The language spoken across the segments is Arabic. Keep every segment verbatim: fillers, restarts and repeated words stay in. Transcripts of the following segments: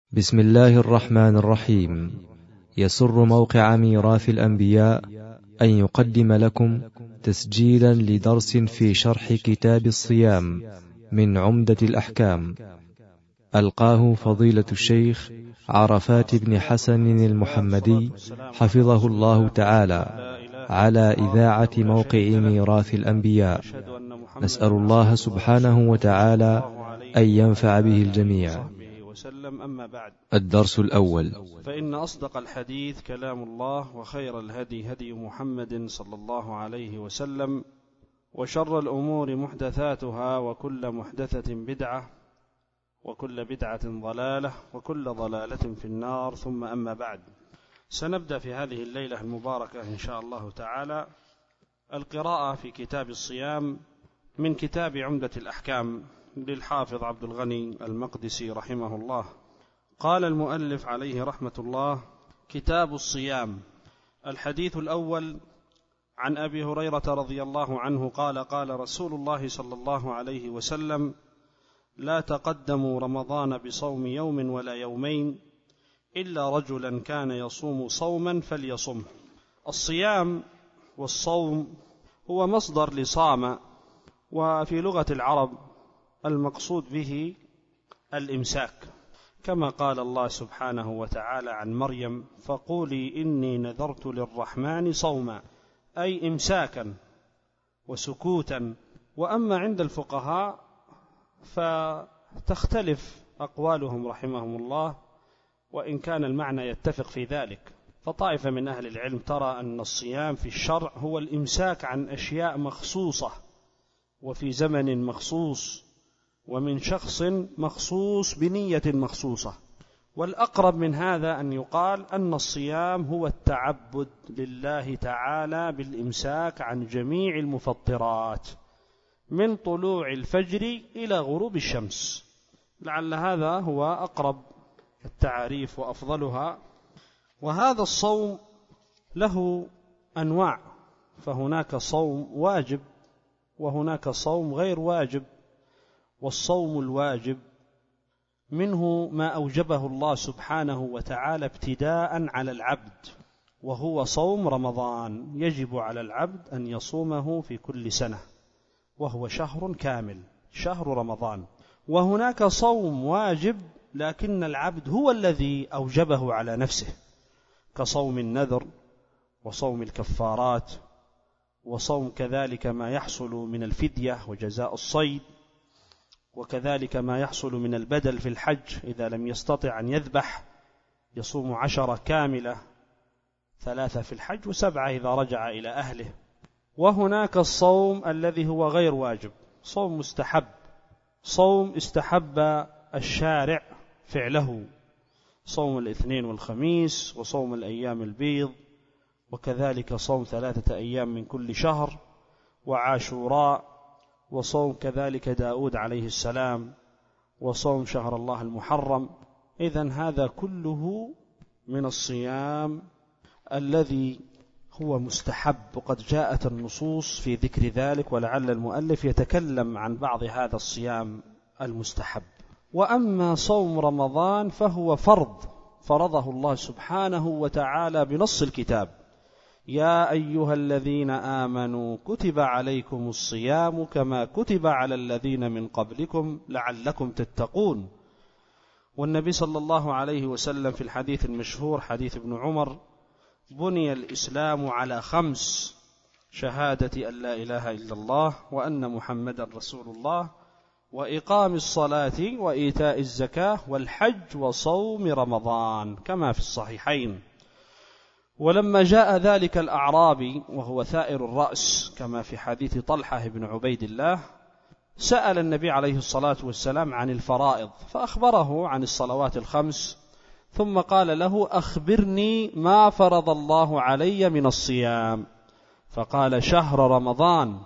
بسم الله الرحمن الرحيم. يسر موقع ميراث الأنبياء أن يقدم لكم تسجيلا لدرس في شرح كتاب الصيام من عمدة الأحكام، ألقاه فضيلة الشيخ عرفات بن حسن المحمدي حفظه الله تعالى على إذاعة موقع ميراث الأنبياء. نسأل الله سبحانه وتعالى أن ينفع به الجميع. وسلم. أما بعد، الدرس الأول: فإن أصدق الحديث كلام الله، وخير الهدي هدي محمد صلى الله عليه وسلم، وشر الأمور محدثاتها، وكل محدثة بدعة، وكل بدعة ضلالة، وكل ضلالة في النار. ثم أما بعد، سنبدأ في هذه الليلة المباركة إن شاء الله تعالى القراءة في كتاب الصيام من كتاب عمدة الأحكام للحافظ عبد الغني المقدسي رحمه الله. قال المؤلف عليه رحمة الله: كتاب الصيام. الحديث الأول عن أبي هريرة رضي الله عنه قال: قال رسول الله صلى الله عليه وسلم: لا تقدموا رمضان بصوم يوم ولا يومين إلا رجلا كان يصوم صوما فليصمه. الصيام والصوم هو مصدر لصام، وفي لغة العرب المقصود به الإمساك، كما قال الله سبحانه وتعالى عن مريم: فقولي إني نذرت للرحمن صوما، أي إمساكا وسكوتا. وأما عند الفقهاء فتختلف أقوالهم رحمهم الله، وإن كان المعنى يتفق في ذلك. فطائفة من أهل العلم ترى أن الصيام في الشرع هو الإمساك عن أشياء مخصوصة وفي زمن مخصوص ومن شخص مخصوص بنية مخصوصة. والأقرب من هذا أن يقال أن الصيام هو التعبد لله تعالى بالإمساك عن جميع المفطرات من طلوع الفجر إلى غروب الشمس. لعل هذا هو أقرب التعاريف وأفضلها. وهذا الصوم له أنواع، فهناك صوم واجب وهناك صوم غير واجب. والصوم الواجب منه ما أوجبه الله سبحانه وتعالى ابتداء على العبد، وهو صوم رمضان، يجب على العبد أن يصومه في كل سنة، وهو شهر كامل، شهر رمضان. وهناك صوم واجب لكن العبد هو الذي أوجبه على نفسه، كصوم النذر وصوم الكفارات، وصوم كذلك ما يحصل من الفدية وجزاء الصيد، وكذلك ما يحصل من البدل في الحج إذا لم يستطع أن يذبح يصوم عشرة كاملة، ثلاثة في الحج وسبعة إذا رجع إلى أهله. وهناك الصوم الذي هو غير واجب، صوم مستحب، صوم استحب الشارع فعله، صوم الاثنين والخميس، وصوم الأيام البيض، وكذلك صوم ثلاثة أيام من كل شهر، وعاشوراء، وصوم كذلك داود عليه السلام، وصوم شهر الله المحرم. إذن هذا كله من الصيام الذي هو مستحب، وقد جاءت النصوص في ذكر ذلك، ولعل المؤلف يتكلم عن بعض هذا الصيام المستحب. وأما صوم رمضان فهو فرض فرضه الله سبحانه وتعالى بنص الكتاب: يا أيها الذين آمنوا كتب عليكم الصيام كما كتب على الذين من قبلكم لعلكم تتقون. والنبي صلى الله عليه وسلم في الحديث المشهور حديث ابن عمر: بني الإسلام على خمس: شهادة أن لا إله إلا الله وأن محمدا رسول الله، وإقام الصلاة وإيتاء الزكاة والحج وصوم رمضان، كما في الصحيحين. ولما جاء ذلك الأعرابي وهو ثائر الرأس كما في حديث طلحة بن عبيد الله، سأل النبي عليه الصلاة والسلام عن الفرائض، فأخبره عن الصلوات الخمس، ثم قال له: أخبرني ما فرض الله علي من الصيام. فقال: شهر رمضان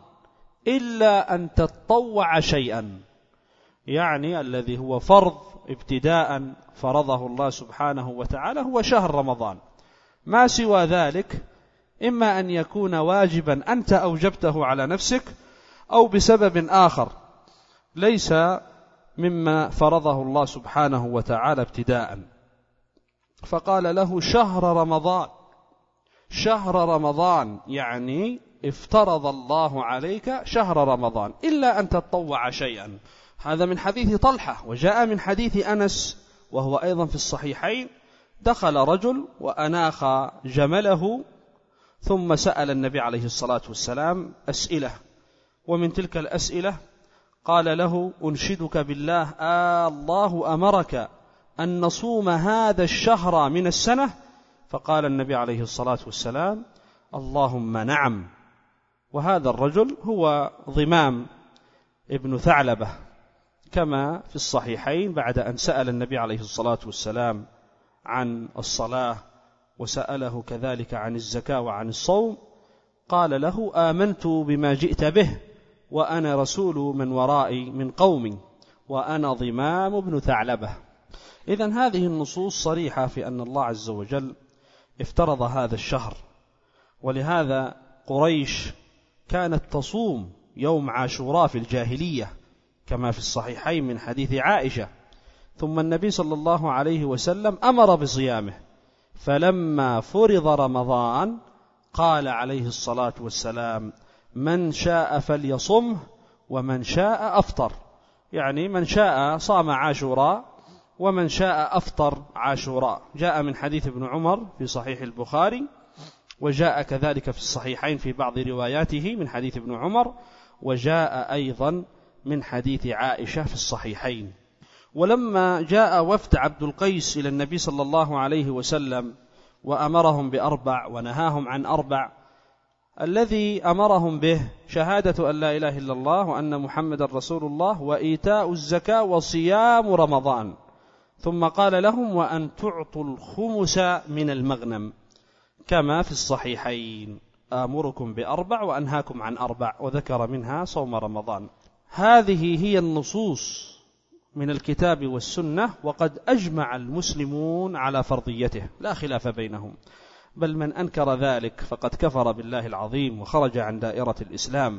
إلا أن تتطوع شيئا، يعني الذي هو فرض ابتداء فرضه الله سبحانه وتعالى هو شهر رمضان. ما سوى ذلك إما أن يكون واجبا أنت أوجبته على نفسك، أو بسبب آخر ليس مما فرضه الله سبحانه وتعالى ابتداء. فقال له شهر رمضان، شهر رمضان يعني افترض الله عليك شهر رمضان إلا أن تتطوع شيئا. هذا من حديث طلحة. وجاء من حديث أنس وهو أيضا في الصحيحين: دخل رجل وأناخ جمله ثم سأل النبي عليه الصلاة والسلام أسئلة، ومن تلك الأسئلة قال له: أنشدك بالله، آه الله أمرك أن نصوم هذا الشهر من السنة؟ فقال النبي عليه الصلاة والسلام: اللهم نعم. وهذا الرجل هو ضمام ابن ثعلبة كما في الصحيحين، بعد أن سأل النبي عليه الصلاة والسلام عن الصلاة وسأله كذلك عن الزكاة وعن الصوم، قال له: آمنت بما جئت به وأنا رسول من ورائي من قومي وأنا ضمام ابن ثعلبة. إذن هذه النصوص صريحة في أن الله عز وجل افترض هذا الشهر، ولهذا قريش كانت تصوم يوم عاشوراء في الجاهلية كما في الصحيحين من حديث عائشة، ثم النبي صلى الله عليه وسلم أمر بصيامه، فلما فرض رمضان قال عليه الصلاة والسلام: من شاء فليصمه ومن شاء أفطر، يعني من شاء صام عاشوراء ومن شاء أفطر عاشوراء. جاء من حديث ابن عمر في صحيح البخاري، وجاء كذلك في الصحيحين في بعض رواياته من حديث ابن عمر، وجاء أيضا من حديث عائشة في الصحيحين. ولما جاء وفد عبد القيس إلى النبي صلى الله عليه وسلم وأمرهم بأربع ونهاهم عن أربع، الذي أمرهم به شهادة أن لا إله إلا الله وأن محمد رسول الله وإيتاء الزكاة وصيام رمضان، ثم قال لهم: وأن تعطوا الخمس من المغنم، كما في الصحيحين: آمركم بأربع وأنهاكم عن أربع، وذكر منها صوم رمضان. هذه هي النصوص من الكتاب والسنة، وقد أجمع المسلمون على فرضيته لا خلاف بينهم، بل من أنكر ذلك فقد كفر بالله العظيم وخرج عن دائرة الإسلام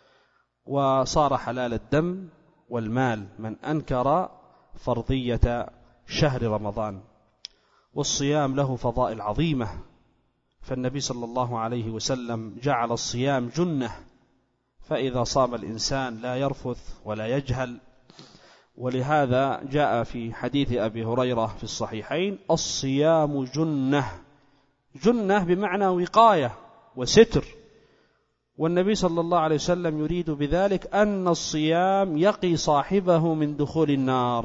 وصار حلال الدم والمال، من أنكر فرضية شهر رمضان. والصيام له فضائل عظيمة، فالنبي صلى الله عليه وسلم جعل الصيام جنة، فإذا صام الإنسان لا يرفث ولا يجهل. ولهذا جاء في حديث أبي هريرة في الصحيحين: الصيام جنة، جنة بمعنى وقاية وستر. والنبي صلى الله عليه وسلم يريد بذلك أن الصيام يقي صاحبه من دخول النار،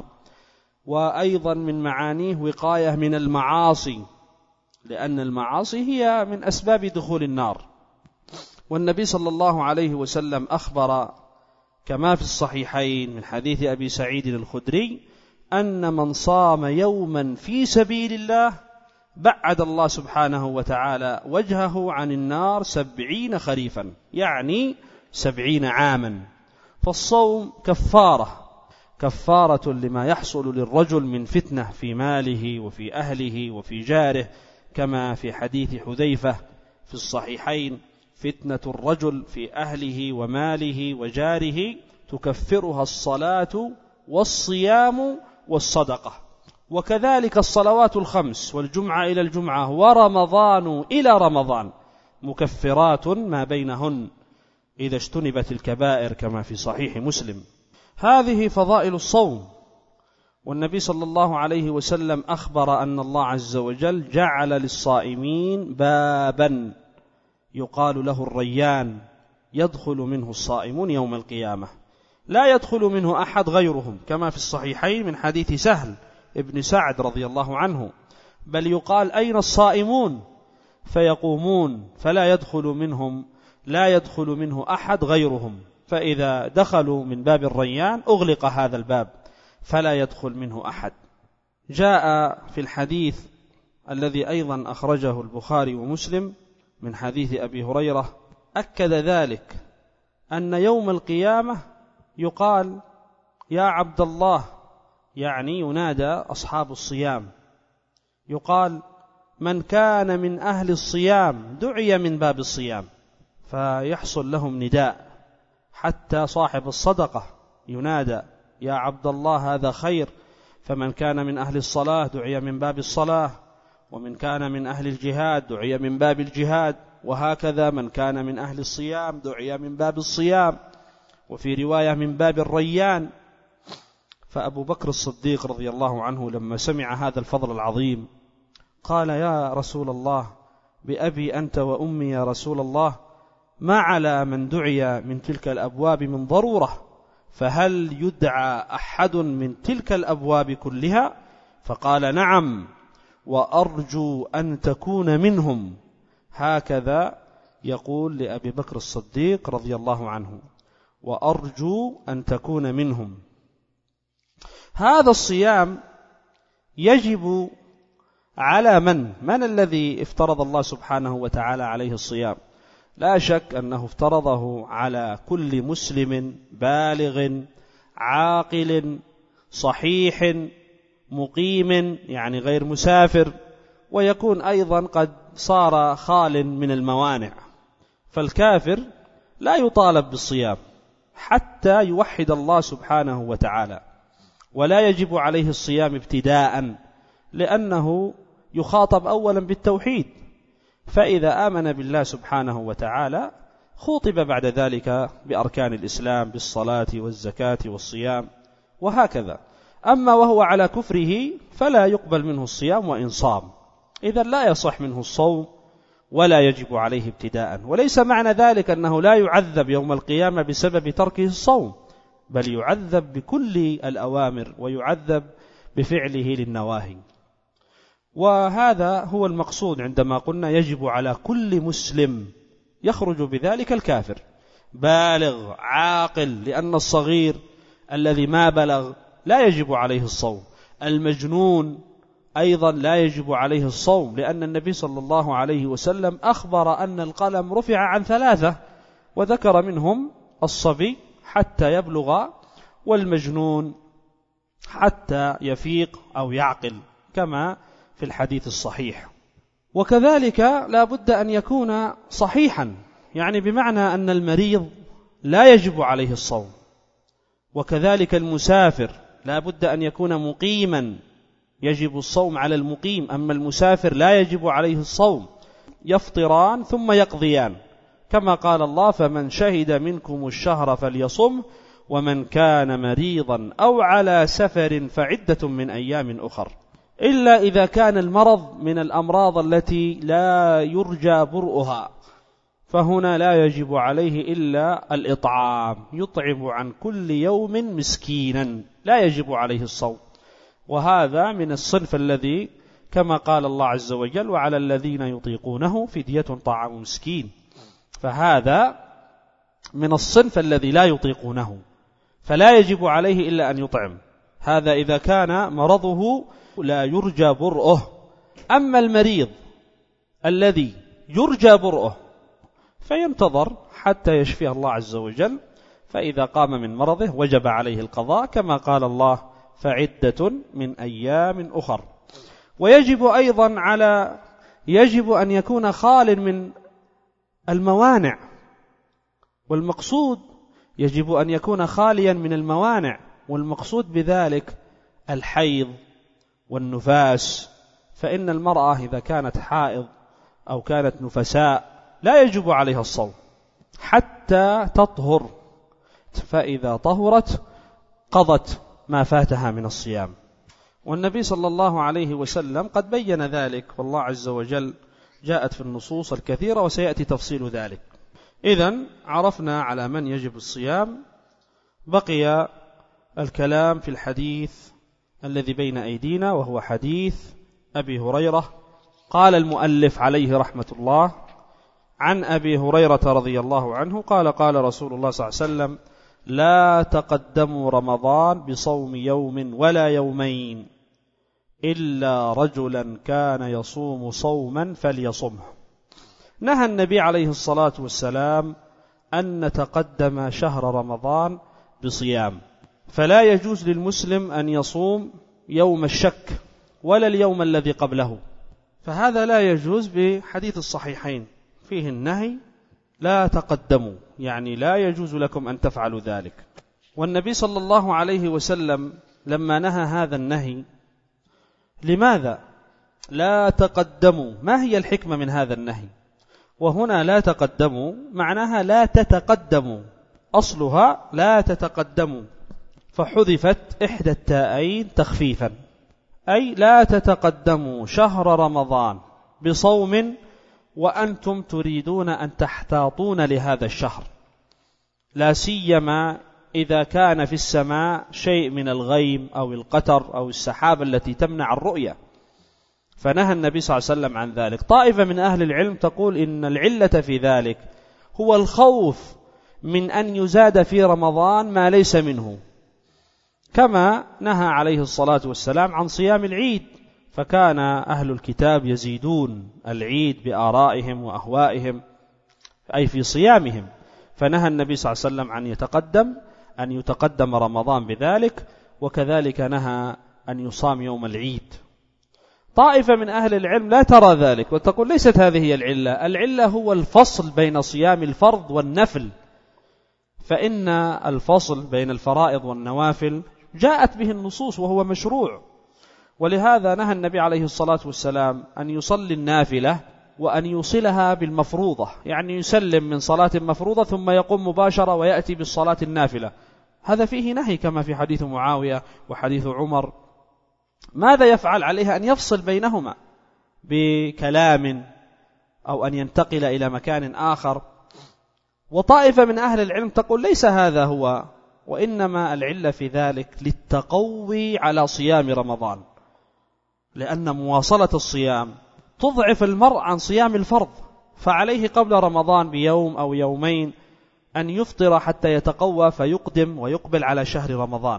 وأيضا من معانيه وقاية من المعاصي، لأن المعاصي هي من أسباب دخول النار. والنبي صلى الله عليه وسلم أخبر كما في الصحيحين من حديث أبي سعيد الخدري أن من صام يوما في سبيل الله بعد الله سبحانه وتعالى وجهه عن النار سبعين خريفا، يعني سبعين عاما. فالصوم كفارة كفارة لما يحصل للرجل من فتنة في ماله وفي أهله وفي جاره، كما في حديث حذيفة في الصحيحين: فتنة الرجل في أهله وماله وجاره تكفرها الصلاة والصيام والصدقة. وكذلك الصلوات الخمس والجمعة إلى الجمعة ورمضان إلى رمضان مكفرات ما بينهن إذا اجتنبت الكبائر، كما في صحيح مسلم. هذه فضائل الصوم. والنبي صلى الله عليه وسلم أخبر أن الله عز وجل جعل للصائمين بابا يقال له الريان، يدخل منه الصائمون يوم القيامة، لا يدخل منه أحد غيرهم، كما في الصحيحين من حديث سهل ابن سعد رضي الله عنه: بل يقال أين الصائمون؟ فيقومون فلا يدخل منهم لا يدخل منه أحد غيرهم، فإذا دخلوا من باب الريان أغلق هذا الباب فلا يدخل منه أحد. جاء في الحديث الذي أيضا أخرجه البخاري ومسلم من حديث أبي هريرة أكد ذلك، أن يوم القيامة يقال: يا عبد الله، يعني ينادى أصحاب الصيام، يقال: من كان من أهل الصيام دعي من باب الصيام، فيحصل لهم نداء، حتى صاحب الصدقة ينادى: يا عبد الله هذا خير. فمن كان من أهل الصلاة دعي من باب الصلاة، ومن كان من أهل الجهاد دعي من باب الجهاد، وهكذا من كان من أهل الصيام دعي من باب الصيام، وفي رواية من باب الريان. فأبو بكر الصديق رضي الله عنه لما سمع هذا الفضل العظيم قال: يا رسول الله، بأبي أنت وأمي يا رسول الله، ما على من دعي من تلك الأبواب من ضرورة، فهل يدعى أحد من تلك الأبواب كلها؟ فقال: نعم، وأرجو أن تكون منهم. هكذا يقول لأبي بكر الصديق رضي الله عنه: وأرجو أن تكون منهم. هذا الصيام يجب على من؟ من الذي افترض الله سبحانه وتعالى عليه الصيام؟ لا شك أنه افترضه على كل مسلم بالغ عاقل صحيح مقيم، يعني غير مسافر، ويكون أيضا قد صار خال من الموانع. فالكافر لا يطالب بالصيام حتى يوحد الله سبحانه وتعالى، ولا يجب عليه الصيام ابتداء، لأنه يخاطب أولا بالتوحيد، فإذا آمن بالله سبحانه وتعالى خُطب بعد ذلك بأركان الإسلام بالصلاة والزكاة والصيام وهكذا. أما وهو على كفره فلا يقبل منه الصيام وإن صام، إذا لا يصح منه الصوم ولا يجب عليه ابتداء. وليس معنى ذلك أنه لا يعذب يوم القيامة بسبب تركه الصوم، بل يعذب بكل الأوامر ويعذب بفعله للنواهي. وهذا هو المقصود عندما قلنا يجب على كل مسلم، يخرج بذلك الكافر بالغ عاقل، لأن الصغير الذي ما بلغ لا يجب عليه الصوم، المجنون أيضا لا يجب عليه الصوم، لأن النبي صلى الله عليه وسلم أخبر أن القلم رفع عن ثلاثة، وذكر منهم الصبي حتى يبلغ، والمجنون حتى يفيق أو يعقل، كما في الحديث الصحيح. وكذلك لا بد أن يكون صحيحا، يعني بمعنى أن المريض لا يجب عليه الصوم، وكذلك المسافر لا بد أن يكون مقيما، يجب الصوم على المقيم، أما المسافر لا يجب عليه الصوم، يفطران ثم يقضيان، كما قال الله: فمن شهد منكم الشهر فليصم، ومن كان مريضا أو على سفر فعدة من أيام أخر، إلا إذا كان المرض من الأمراض التي لا يرجى برؤها، فهنا لا يجب عليه إلا الإطعام، يطعم عن كل يوم مسكينا، لا يجب عليه الصوم. وهذا من الصنف الذي كما قال الله عز وجل: وعلى الذين يطيقونه فدية طعام مسكين، فهذا من الصنف الذي لا يطيقونه، فلا يجب عليه إلا أن يطعم، هذا إذا كان مرضه لا يرجى برؤه. أما المريض الذي يرجى برؤه فينتظر حتى يشفيه الله عز وجل، فإذا قام من مرضه وجب عليه القضاء، كما قال الله: فعدة من أيام أخر. ويجب أيضا على يجب أن يكون خال من الموانع، والمقصود يجب أن يكون خاليا من الموانع، والمقصود بذلك الحيض والنفاس، فإن المرأة إذا كانت حائض أو كانت نفساء لا يجب عليها الصوم حتى تطهر، فإذا طهرت قضت ما فاتها من الصيام. والنبي صلى الله عليه وسلم قد بين ذلك، والله عز وجل جاءت في النصوص الكثيرة وسيأتي تفصيل ذلك. إذن عرفنا على من يجب الصيام، بقي الكلام في الحديث الذي بين أيدينا، وهو حديث أبي هريرة. قال المؤلف عليه رحمة الله: عن أبي هريرة رضي الله عنه قال: قال رسول الله صلى الله عليه وسلم: لا تقدموا رمضان بصوم يوم ولا يومين إلا رجلا كان يصوم صوما فليصمه. نهى النبي عليه الصلاة والسلام أن نتقدم شهر رمضان بصيام، فلا يجوز للمسلم أن يصوم يوم الشك ولا اليوم الذي قبله، فهذا لا يجوز بحديث الصحيحين فيه النهي: لا تقدموا، يعني لا يجوز لكم أن تفعلوا ذلك. والنبي صلى الله عليه وسلم لما نهى هذا النهي، لماذا؟ لا تقدموا. ما هي الحكمة من هذا النهي؟ وهنا لا تقدموا معناها لا تتقدموا، أصلها لا تتقدموا، فحذفت إحدى التاءين تخفيفا، أي لا تتقدموا شهر رمضان بصوم وأنتم تريدون أن تحتاطون لهذا الشهر، لا سيما إذا كان في السماء شيء من الغيم أو القتر أو السحاب التي تمنع الرؤية، فنهى النبي صلى الله عليه وسلم عن ذلك. طائفة من أهل العلم تقول إن العلة في ذلك هو الخوف من أن يزاد في رمضان ما ليس منه، كما نهى عليه الصلاة والسلام عن صيام العيد، فكان أهل الكتاب يزيدون العيد بآرائهم وأهوائهم أي في صيامهم، فنهى النبي صلى الله عليه وسلم عن يتقدم أن يتقدم رمضان بذلك، وكذلك نهى أن يصام يوم العيد. طائفة من أهل العلم لا ترى ذلك وتقول ليست هذه هي العلة، العلة هو الفصل بين صيام الفرض والنفل، فإن الفصل بين الفرائض والنوافل جاءت به النصوص وهو مشروع، ولهذا نهى النبي عليه الصلاة والسلام أن يصلي النافلة وأن يوصلها بالمفروضة، يعني يسلم من صلاة مفروضة ثم يقوم مباشرة ويأتي بالصلاة النافلة، هذا فيه نهي كما في حديث معاوية وحديث عمر. ماذا يفعل؟ عليه أن يفصل بينهما بكلام أو أن ينتقل إلى مكان آخر. وطائفة من أهل العلم تقول ليس هذا هو، وإنما العلة في ذلك للتقوي على صيام رمضان، لأن مواصلة الصيام تضعف المرء عن صيام الفرض، فعليه قبل رمضان بيوم أو يومين أن يفطر حتى يتقوى فيقدم ويقبل على شهر رمضان.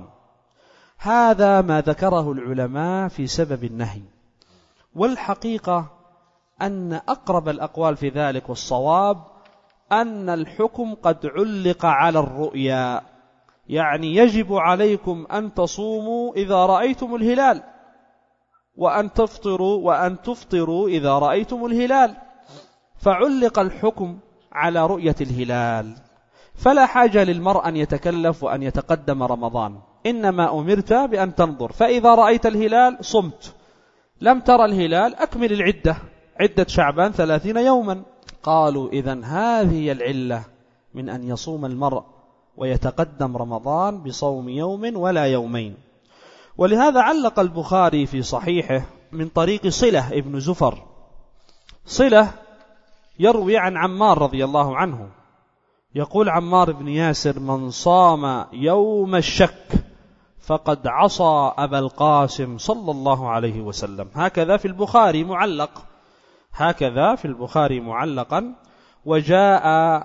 هذا ما ذكره العلماء في سبب النهي، والحقيقة أن أقرب الأقوال في ذلك والصواب أن الحكم قد علق على الرؤيا، يعني يجب عليكم أن تصوموا إذا رأيتم الهلال، وأن تفطروا وأن تفطروا إذا رأيتم الهلال، فعلق الحكم على رؤية الهلال، فلا حاجة للمرء أن يتكلف وأن يتقدم رمضان، إنما أمرت بأن تنظر، فإذا رأيت الهلال صمت، لم ترى الهلال أكمل العدة، عدة شعبان ثلاثين يوما. قالوا إذن هذه العلة من أن يصوم المرء ويتقدم رمضان بصوم يوم ولا يومين. ولهذا علق البخاري في صحيحه من طريق صلة ابن زفر، صلة يروي عن عمار رضي الله عنه، يقول عمار بن ياسر: من صام يوم الشك فقد عصى أبا القاسم صلى الله عليه وسلم. هكذا في البخاري معلق، هكذا في البخاري معلقا، وجاء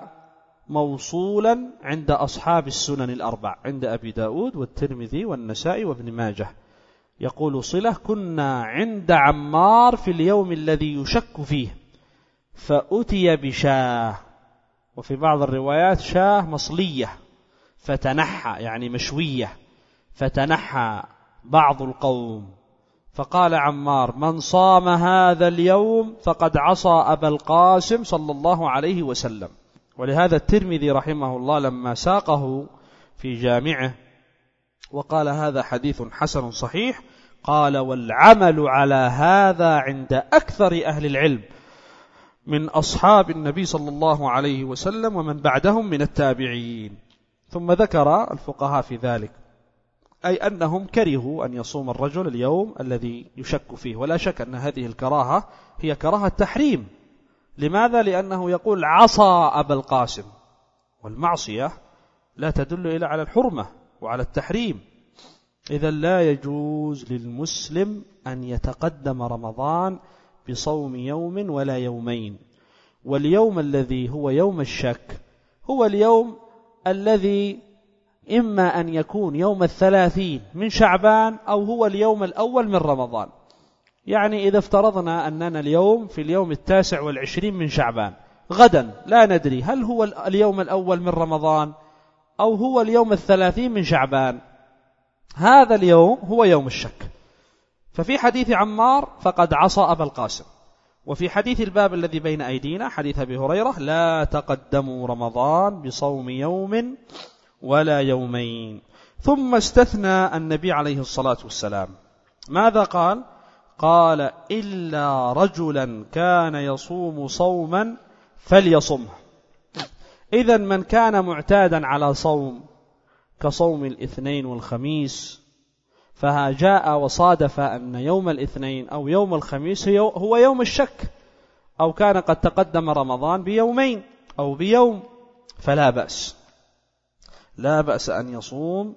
موصولا عند أصحاب السنن الأربع، عند أبي داود والترمذي والنسائي وابن ماجه. يقول صلة: كنا عند عمار في اليوم الذي يشك فيه فأتي بشاه، وفي بعض الروايات شاه مصلية، فتنحى يعني مشوية، فتنحى بعض القوم، فقال عمار: من صام هذا اليوم فقد عصى أبا القاسم صلى الله عليه وسلم. ولهذا الترمذي رحمه الله لما ساقه في جامعه وقال هذا حديث حسن صحيح، قال: والعمل على هذا عند أكثر أهل العلم من أصحاب النبي صلى الله عليه وسلم ومن بعدهم من التابعين. ثم ذكر الفقهاء في ذلك أي أنهم كرهوا أن يصوم الرجل اليوم الذي يشك فيه، ولا شك أن هذه الكراهة هي كراهة تحريم. لماذا؟ لأنه يقول عصى أبا القاسم، والمعصية لا تدل إلا على الحرمة وعلى التحريم. إذا لا يجوز للمسلم أن يتقدم رمضان بصوم يوم ولا يومين. واليوم الذي هو يوم الشك هو اليوم الذي إما أن يكون يوم الثلاثين من شعبان أو هو اليوم الأول من رمضان. يعني إذا افترضنا أننا اليوم في اليوم التاسع والعشرين من شعبان، غدا لا ندري هل هو اليوم الأول من رمضان أو هو اليوم الثلاثين من شعبان، هذا اليوم هو يوم الشك. ففي حديث عمار فقد عصى أبا القاسم، وفي حديث الباب الذي بين أيدينا حديث أبي هريرة: لا تقدموا رمضان بصوم يوم ولا يومين. ثم استثنى النبي عليه الصلاة والسلام، ماذا قال؟ قال إلا رجلا كان يصوم صوما فليصمه. إذن من كان معتادا على صوم كصوم الاثنين والخميس، فجاء وصادف أن يوم الاثنين أو يوم الخميس هو يوم الشك، أو كان قد تقدم رمضان بيومين أو بيوم، فلا بأس، لا بأس أن يصوم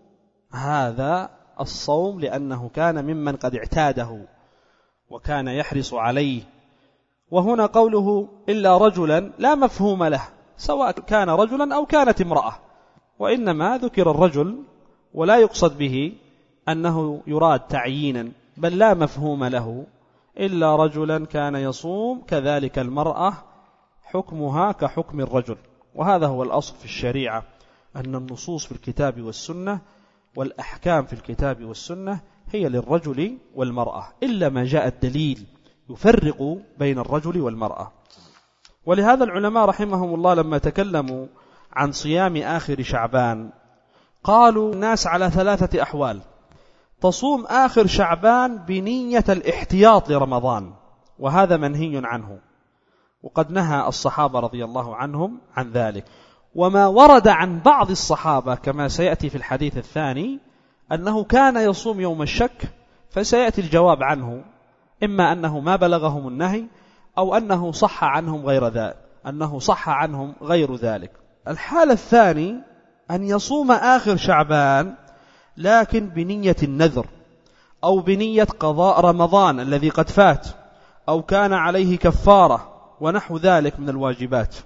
هذا الصوم، لأنه كان ممن قد اعتاده وكان يحرص عليه. وهنا قوله إلا رجلا لا مفهوم له، سواء كان رجلا أو كانت امرأة، وإنما ذكر الرجل ولا يقصد به أنه يراد تعيينا، بل لا مفهوم له. إلا رجلا كان يصوم، كذلك المرأة حكمها كحكم الرجل. وهذا هو الأصل في الشريعة، أن النصوص في الكتاب والسنة والأحكام في الكتاب والسنة هي للرجل والمرأة، إلا ما جاء الدليل يفرق بين الرجل والمرأة. ولهذا العلماء رحمهم الله لما تكلموا عن صيام آخر شعبان قالوا الناس على ثلاثة أحوال: تصوم آخر شعبان بنية الاحتياط لرمضان، وهذا منهي عنه، وقد نهى الصحابة رضي الله عنهم عن ذلك. وما ورد عن بعض الصحابة كما سيأتي في الحديث الثاني أنه كان يصوم يوم الشك، فسيأتي الجواب عنه، إما أنه ما بلغهم النهي أو أنه صح عنهم غير ذلك أنه صح عنهم غير ذلك. الحالة الثاني أن يصوم آخر شعبان لكن بنية النذر، أو بنية قضاء رمضان الذي قد فات، أو كان عليه كفارة ونحو ذلك من الواجبات،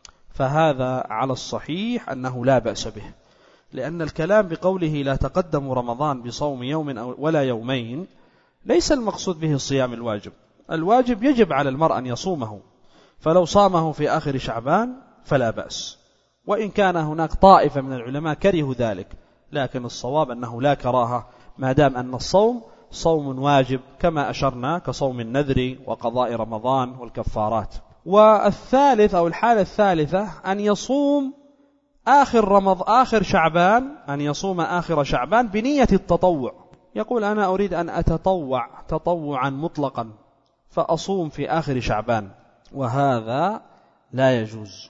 فهذا على الصحيح أنه لا بأس به، لأن الكلام بقوله لا تقدم رمضان بصوم يوم ولا يومين ليس المقصود به الصيام الواجب. الواجب يجب على المرء أن يصومه، فلو صامه في آخر شعبان فلا بأس، وإن كان هناك طائفة من العلماء كرهوا ذلك، لكن الصواب أنه لا كراهة ما دام أن الصوم صوم واجب كما أشرنا كصوم النذر وقضاء رمضان والكفارات. والثالث أو الحالة الثالثة أن يصوم آخر رمضان آخر شعبان أن يصوم آخر شعبان بنية التطوع، يقول أنا أريد أن أتطوع تطوعا مطلقا فأصوم في آخر شعبان، وهذا لا يجوز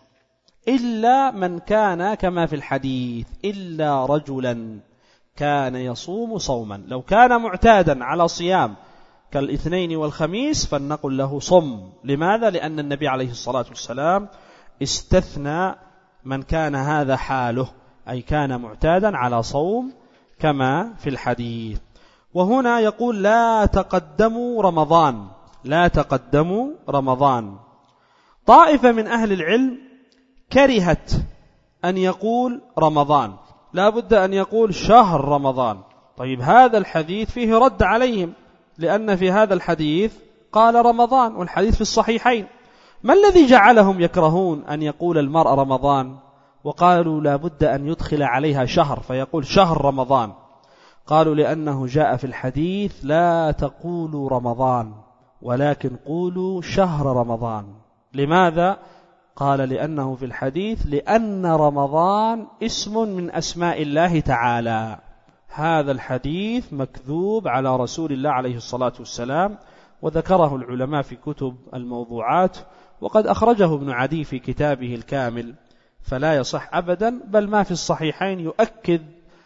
إلا من كان كما في الحديث إلا رجلا كان يصوم صوما. لو كان معتادا على صيام كالاثنين والخميس فلنقل له صم. لماذا؟ لأن النبي عليه الصلاة والسلام استثنى من كان هذا حاله، أي كان معتادا على صوم كما في الحديث. وهنا يقول لا تقدموا رمضان، لا تقدموا رمضان. طائفة من أهل العلم كرهت أن يقول رمضان، لا بد أن يقول شهر رمضان. طيب هذا الحديث فيه رد عليهم، لأن في هذا الحديث قال رمضان والحديث في الصحيحين. ما الذي جعلهم يكرهون أن يقول المرء رمضان وقالوا لا بد أن يدخل عليها شهر فيقول شهر رمضان؟ قالوا لأنه جاء في الحديث لا تقولوا رمضان ولكن قولوا شهر رمضان. لماذا؟ قال لأنه في الحديث لأن رمضان اسم من أسماء الله تعالى. هذا الحديث مكذوب على رسول الله عليه الصلاة والسلام، وذكره العلماء في كتب الموضوعات، وقد أخرجه ابن عدي في كتابه الكامل، فلا يصح أبدا، بل ما في الصحيحين يؤكد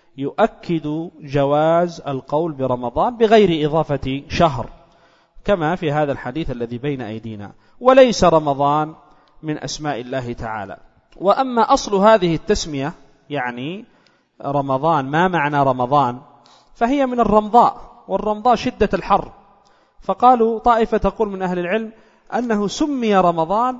يؤكد جواز القول برمضان بغير إضافة شهر، كما في هذا الحديث الذي بين أيدينا. وليس رمضان من أسماء الله تعالى. وأما أصل هذه التسمية يعني رمضان، ما معنى رمضان؟ فهي من الرمضاء، والرمضاء شدة الحر، فقالوا طائفة تقول من أهل العلم أنه سمي رمضان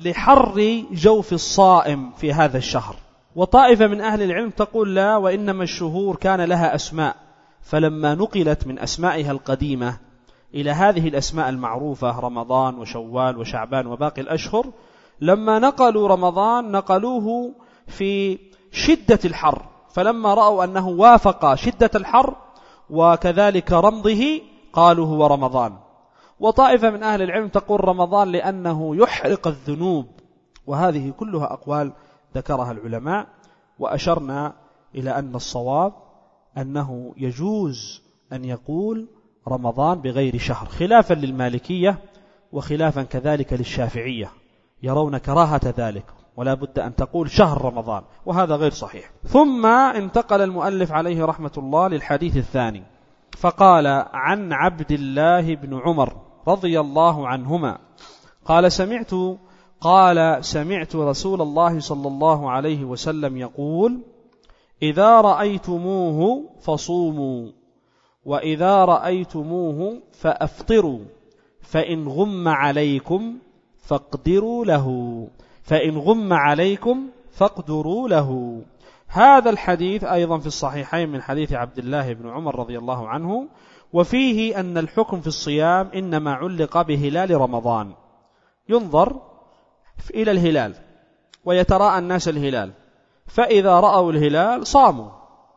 لحر جوف الصائم في هذا الشهر. وطائفة من أهل العلم تقول لا، وإنما الشهور كان لها أسماء، فلما نقلت من أسمائها القديمة إلى هذه الأسماء المعروفة رمضان وشوال وشعبان وباقي الأشهر، لما نقلوا رمضان نقلوه في شدة الحر، فلما رأوا أنه وافق شدة الحر وكذلك رمضه قالوا هو رمضان. وطائفة من أهل العلم تقول رمضان لأنه يحرق الذنوب. وهذه كلها أقوال ذكرها العلماء، وأشرنا إلى أن الصواب أنه يجوز أن يقول رمضان بغير شهر، خلافا للمالكية وخلافا كذلك للشافعية، يرون كراهة ذلك ولا بد أن تقول شهر رمضان، وهذا غير صحيح. ثم انتقل المؤلف عليه رحمة الله للحديث الثاني، فقال: عن عبد الله بن عمر رضي الله عنهما قال سمعت قال سمعت رسول الله صلى الله عليه وسلم يقول: إذا رأيتموه فصوموا، وإذا رأيتموه فأفطروا، فإن غم عليكم فاقدروا له فإن غم عليكم فاقدروا له. هذا الحديث أيضا في الصحيحين من حديث عبد الله بن عمر رضي الله عنه، وفيه أن الحكم في الصيام إنما علق بهلال رمضان، ينظر إلى الهلال ويتراءى الناس الهلال، فإذا رأوا الهلال صاموا،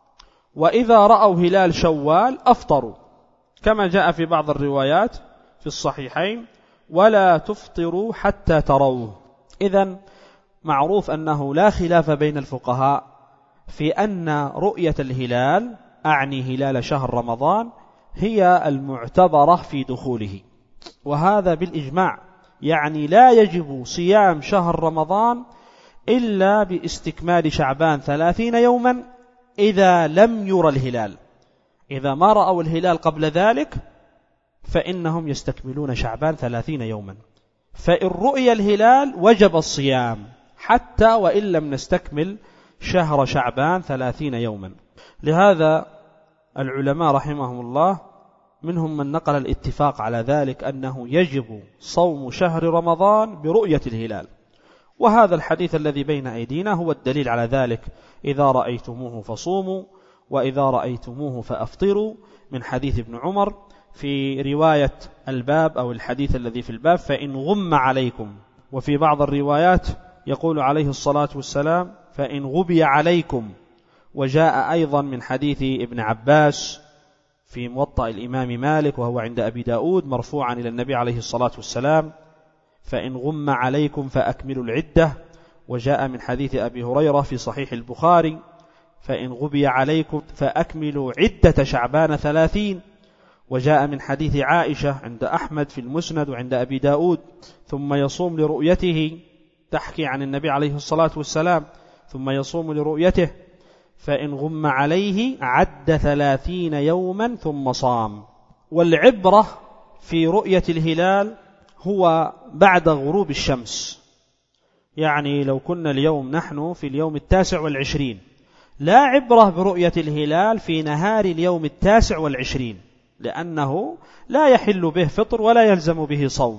وإذا رأوا هلال شوال أفطروا، كما جاء في بعض الروايات في الصحيحين: ولا تفطروا حتى تروه. إذن معروف أنه لا خلاف بين الفقهاء في أن رؤية الهلال، أعني هلال شهر رمضان، هي المعتبرة في دخوله، وهذا بالإجماع، يعني لا يجب صيام شهر رمضان إلا باستكمال شعبان ثلاثين يوما إذا لم يرى الهلال. إذا ما رأوا الهلال قبل ذلك فإنهم يستكملون شعبان ثلاثين يوما، فإن رؤي الهلال وجب الصيام حتى وإن لم نستكمل شهر شعبان ثلاثين يوما. لهذا العلماء رحمهم الله منهم من نقل الاتفاق على ذلك أنه يجب صوم شهر رمضان برؤية الهلال، وهذا الحديث الذي بين أيدينا هو الدليل على ذلك: إذا رأيتموه فصوموا، وإذا رأيتموه فأفطروا، من حديث ابن عمر. في رواية الباب أو الحديث الذي في الباب: فإن غم عليكم. وفي بعض الروايات يقول عليه الصلاة والسلام: فإن غبي عليكم. وجاء أيضا من حديث ابن عباس في موطأ الإمام مالك وهو عند أبي داود مرفوعا إلى النبي عليه الصلاة والسلام: فإن غم عليكم فأكملوا العدة. وجاء من حديث أبي هريرة في صحيح البخاري: فإن غبي عليكم فأكملوا عدة شعبان ثلاثين. وجاء من حديث عائشة عند أحمد في المسند وعند أبي داود: ثم يصوم لرؤيته، تحكي عن النبي عليه الصلاة والسلام: ثم يصوم لرؤيته، فإن غم عليه عد ثلاثين يوما ثم صام. والعبرة في رؤية الهلال هو بعد غروب الشمس، يعني لو كنا اليوم نحن في اليوم التاسع والعشرين، لا عبرة برؤية الهلال في نهار اليوم التاسع والعشرين، لأنه لا يحل به فطر ولا يلزم به صوم،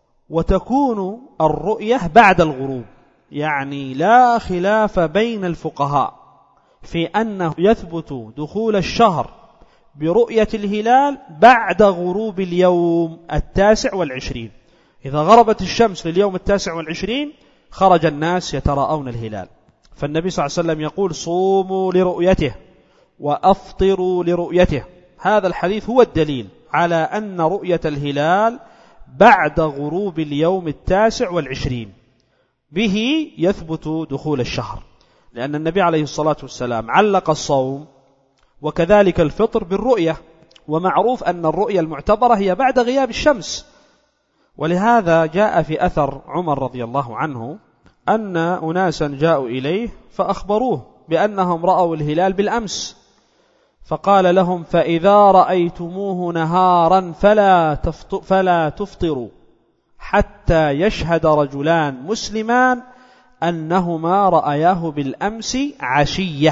وتكون الرؤية بعد الغروب، يعني لا خلاف بين الفقهاء في أنه يثبت دخول الشهر برؤية الهلال بعد غروب اليوم التاسع والعشرين. إذا غربت الشمس لليوم التاسع والعشرين خرج الناس يتراءون الهلال، فالنبي صلى الله عليه وسلم يقول: صوموا لرؤيته وأفطروا لرؤيته. هذا الحديث هو الدليل على أن رؤية الهلال بعد غروب اليوم التاسع والعشرين به يثبت دخول الشهر، لأن النبي عليه الصلاة والسلام علق الصوم وكذلك الفطر بالرؤية، ومعروف أن الرؤية المعتبرة هي بعد غياب الشمس. ولهذا جاء في أثر عمر رضي الله عنه أن أناسا جاءوا إليه فأخبروه بأنهم رأوا الهلال بالأمس، فقال لهم: فإذا رأيتموه نهارا فلا فلا تفطروا حتى يشهد رجلان مسلمان أنهما رأياه بالأمس عشية،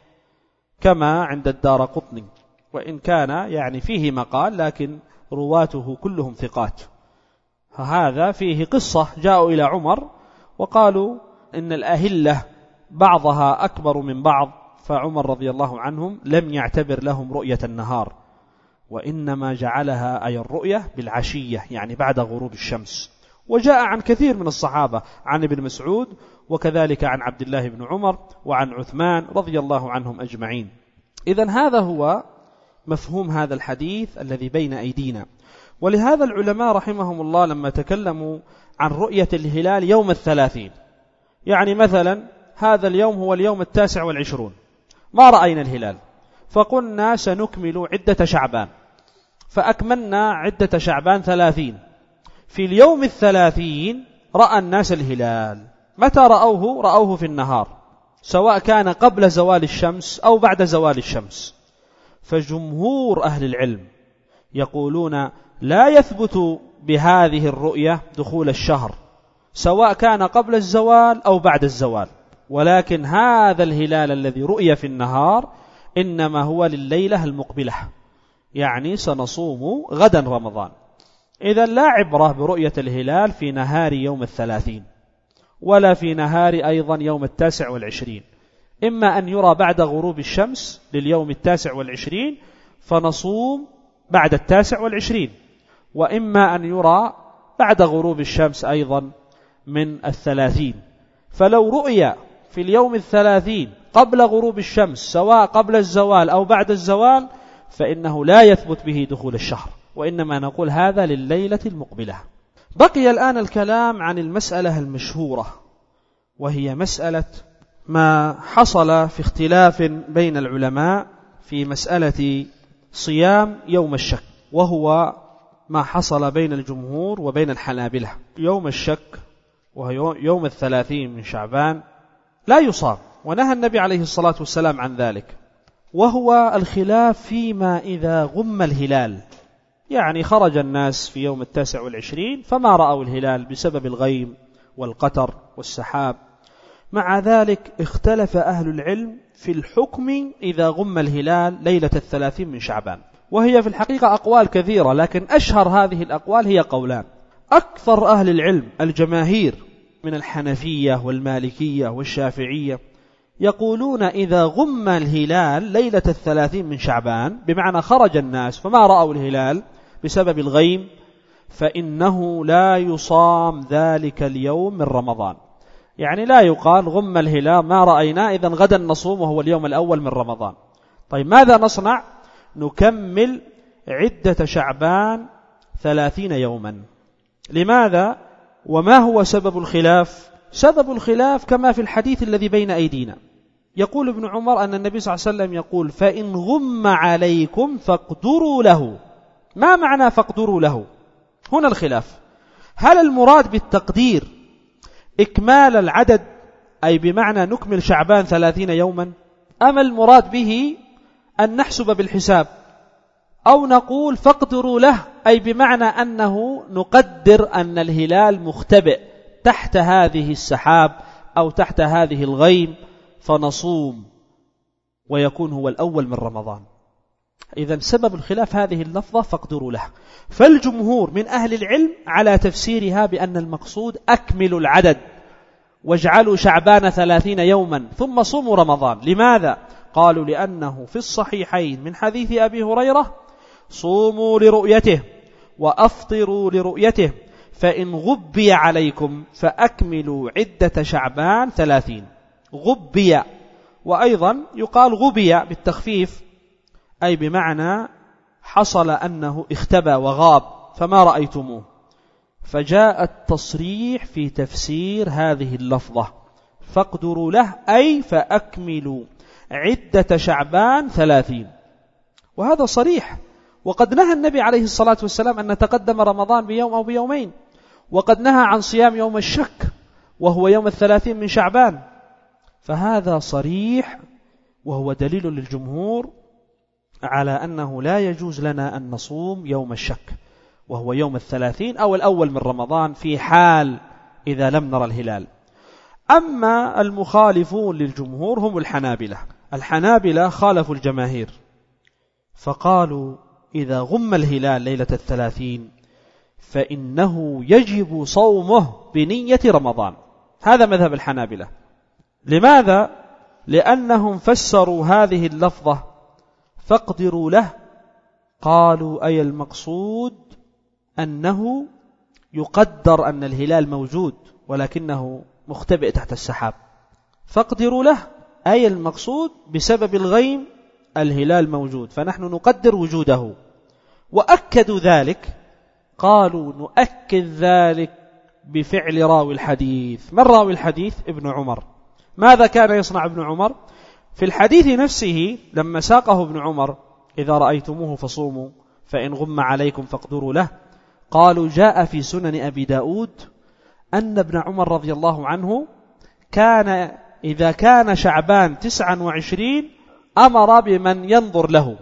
كما عند الدارقطني، وإن كان يعني فيه مقال لكن رواته كلهم ثقات. هذا فيه قصة: جاءوا إلى عمر وقالوا إن الأهلة بعضها أكبر من بعض، فعمر رضي الله عنهم لم يعتبر لهم رؤية النهار، وإنما جعلها أي الرؤية بالعشية، يعني بعد غروب الشمس. وجاء عن كثير من الصحابة، عن ابن مسعود وكذلك عن عبد الله بن عمر وعن عثمان رضي الله عنهم أجمعين. إذن هذا هو مفهوم هذا الحديث الذي بين أيدينا. ولهذا العلماء رحمهم الله لما تكلموا عن رؤية الهلال يوم الثلاثين، يعني مثلا هذا اليوم هو اليوم التاسع والعشرون، ما رأينا الهلال، فقلنا سنكمل عدة شعبان، فأكملنا عدة شعبان ثلاثين. في اليوم الثلاثين رأى الناس الهلال. متى رأوه؟ رأوه في النهار، سواء كان قبل زوال الشمس أو بعد زوال الشمس. فجمهور أهل العلم يقولون لا يثبت بهذه الرؤية دخول الشهر، سواء كان قبل الزوال أو بعد الزوال، ولكن هذا الهلال الذي رؤي في النهار إنما هو لليلة المقبلة، يعني سنصوم غدا رمضان. إذن لا عبرة برؤية الهلال في نهار يوم الثلاثين ولا في نهار أيضا يوم التاسع والعشرين، إما أن يرى بعد غروب الشمس لليوم التاسع والعشرين فنصوم بعد التاسع والعشرين، وإما أن يرى بعد غروب الشمس أيضا من الثلاثين. فلو رؤيا في اليوم الثلاثين قبل غروب الشمس سواء قبل الزوال أو بعد الزوال فإنه لا يثبت به دخول الشهر، وإنما نقول هذا لليلة المقبلة. بقي الآن الكلام عن المسألة المشهورة، وهي مسألة ما حصل في اختلاف بين العلماء في مسألة صيام يوم الشك، وهو ما حصل بين الجمهور وبين الحنابلة. يوم الشك وهو يوم الثلاثين من شعبان لا يصام، ونهى النبي عليه الصلاة والسلام عن ذلك، وهو الخلاف فيما إذا غم الهلال، يعني خرج الناس في يوم التاسع والعشرين فما رأوا الهلال بسبب الغيم والقتر والسحاب. مع ذلك اختلف أهل العلم في الحكم إذا غم الهلال ليلة الثلاثين من شعبان، وهي في الحقيقة أقوال كثيرة، لكن أشهر هذه الأقوال هي قولان. أكثر أهل العلم الجماهير من الحنفية والمالكية والشافعية يقولون إذا غم الهلال ليلة الثلاثين من شعبان، بمعنى خرج الناس فما رأوا الهلال بسبب الغيم، فإنه لا يصام ذلك اليوم من رمضان. يعني لا يقال غم الهلال ما رأينا إذن غدا نصوم وهو اليوم الأول من رمضان. طيب ماذا نصنع؟ نكمل عدة شعبان ثلاثين يوما. لماذا؟ وما هو سبب الخلاف؟ سبب الخلاف كما في الحديث الذي بين أيدينا، يقول ابن عمر أن النبي صلى الله عليه وسلم يقول فإن غم عليكم فاقدروا له. ما معنى فاقدروا له؟ هنا الخلاف، هل المراد بالتقدير إكمال العدد أي بمعنى نكمل شعبان ثلاثين يوما، أم المراد به أن نحسب بالحساب، أو نقول فاقدروا له أي بمعنى أنه نقدر أن الهلال مختبئ تحت هذه السحاب أو تحت هذه الغيم فنصوم ويكون هو الأول من رمضان. إذن سبب الخلاف هذه اللفظة فاقدروا له. فالجمهور من أهل العلم على تفسيرها بأن المقصود أكملوا العدد واجعلوا شعبان ثلاثين يوما ثم صوموا رمضان. لماذا؟ قالوا لأنه في الصحيحين من حديث أبي هريرة صوموا لرؤيته وأفطروا لرؤيته فإن غبي عليكم فأكملوا عدة شعبان ثلاثين. غبي، وأيضا يقال غبي بالتخفيف أي بمعنى حصل أنه اختبى وغاب فما رأيتموه. فجاء التصريح في تفسير هذه اللفظة فاقدروا له أي فأكملوا عدة شعبان ثلاثين، وهذا صريح. وقد نهى النبي عليه الصلاة والسلام أن نتقدم رمضان بيوم أو بيومين، وقد نهى عن صيام يوم الشك وهو يوم الثلاثين من شعبان، فهذا صريح وهو دليل للجمهور على أنه لا يجوز لنا أن نصوم يوم الشك وهو يوم الثلاثين أو الأول من رمضان في حال إذا لم نرى الهلال. أما المخالفون للجمهور هم الحنابلة. الحنابلة خالفوا الجماهير فقالوا إذا غم الهلال ليلة الثلاثين فإنه يجب صومه بنية رمضان. هذا مذهب الحنابلة. لماذا؟ لأنهم فسروا هذه اللفظة فاقدروا له، قالوا أي المقصود أنه يقدر أن الهلال موجود ولكنه مختبئ تحت السحاب. فاقدروا له أي المقصود بسبب الغيم الهلال موجود فنحن نقدر وجوده. وأكدوا ذلك، قالوا نؤكد ذلك بفعل راوي الحديث. من راوي الحديث؟ ابن عمر. ماذا كان يصنع ابن عمر؟ في الحديث نفسه لما ساقه ابن عمر إذا رأيتموه فصوموا فإن غم عليكم فاقدروا له. قالوا جاء في سنن أبي داود أن ابن عمر رضي الله عنه كان إذا كان شعبان تسعا وعشرين أمر بمن ينظر له،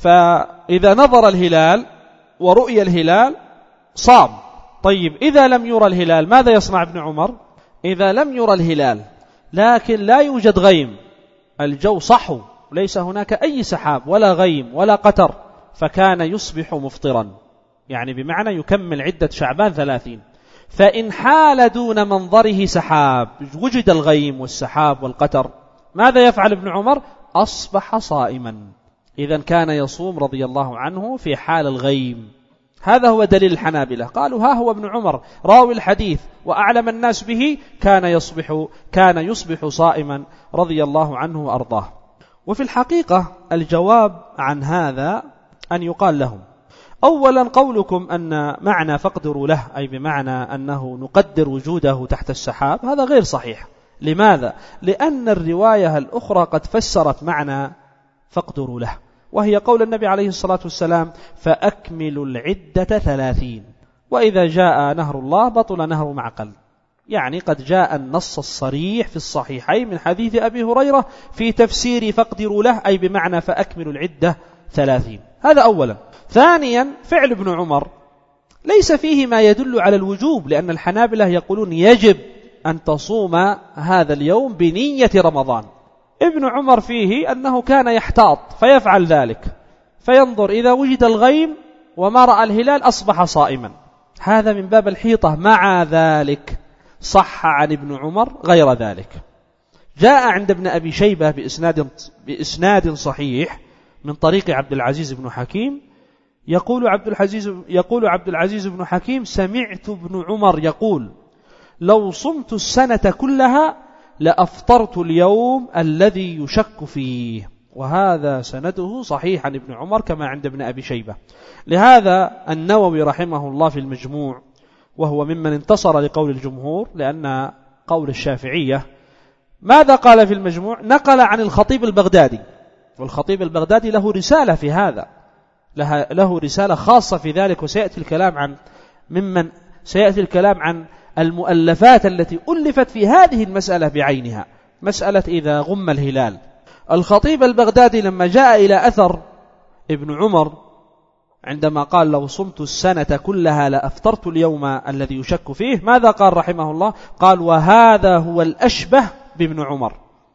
فإذا نظر الهلال ورؤي الهلال صام. طيب إذا لم يرى الهلال ماذا يصنع ابن عمر؟ إذا لم يرى الهلال لكن لا يوجد غيم، الجو صحو، ليس هناك أي سحاب ولا غيم ولا قتر، فكان يصبح مفطرا، يعني بمعنى يكمل عدة شعبان ثلاثين. فإن حال دون منظره سحاب، وجد الغيم والسحاب والقتر، ماذا يفعل ابن عمر؟ أصبح صائما. إذن كان يصوم رضي الله عنه في حال الغيم. هذا هو دليل الحنابلة، قالوا ها هو ابن عمر راوي الحديث وأعلم الناس به كان يصبح كان يصبح صائما رضي الله عنه وأرضاه. وفي الحقيقة الجواب عن هذا أن يقال لهم: أولا قولكم أن معنى فاقدروا له أي بمعنى أنه نقدر وجوده تحت السحاب، هذا غير صحيح. لماذا؟ لأن الرواية الأخرى قد فسرت معنى فاقدروا له، وهي قول النبي عليه الصلاة والسلام: فأكملوا العدة ثلاثين، وإذا جاء نهر الله بطل نهر معقل. يعني قد جاء النص الصريح في الصحيحين من حديث أبي هريرة في تفسير فاقدروا له أي بمعنى فأكملوا العدة ثلاثين. هذا أولا. ثانيا فعل ابن عمر ليس فيه ما يدل على الوجوب، لأن الحنابلة يقولون يجب أن تصوم هذا اليوم بنية رمضان. ابن عمر فيه أنه كان يحتاط فيفعل ذلك، فينظر إذا وجد الغيم وما رأى الهلال أصبح صائما، هذا من باب الحيطة. مع ذلك صح عن ابن عمر غير ذلك. جاء عند ابن أبي شيبة بإسناد, بإسناد صحيح من طريق عبد العزيز بن حكيم، يقول عبد العزيز يقول عبد العزيز بن حكيم: سمعت ابن عمر يقول: لو صمت السنة كلها لأفطرت اليوم الذي يشك فيه. وهذا سنده صحيح عن ابن عمر كما عند ابن أبي شيبة. لهذا النووي رحمه الله في المجموع، وهو ممن انتصر لقول الجمهور لأن قول الشافعية، ماذا قال في المجموع؟ نقل عن الخطيب البغدادي، والخطيب البغدادي له رسالة في هذا، له رسالة خاصة في ذلك، وسيأتي الكلام عن ممن سيأتي الكلام عن المؤلفات التي ألفت في هذه المسألة بعينها، مسألة إذا غم الهلال. الخطيب البغدادي لما جاء إلى أثر ابن عمر عندما قال: لو صمت السنة كلها لأفطرت اليوم الذي يشك فيه، ماذا قال رحمه الله؟ قال: وهذا هو الأشبه بابن عمر،